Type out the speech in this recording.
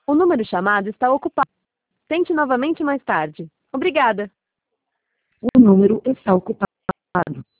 O número chamado está ocupado. Tente novamente mais tarde. Obrigada. O número está ocupado.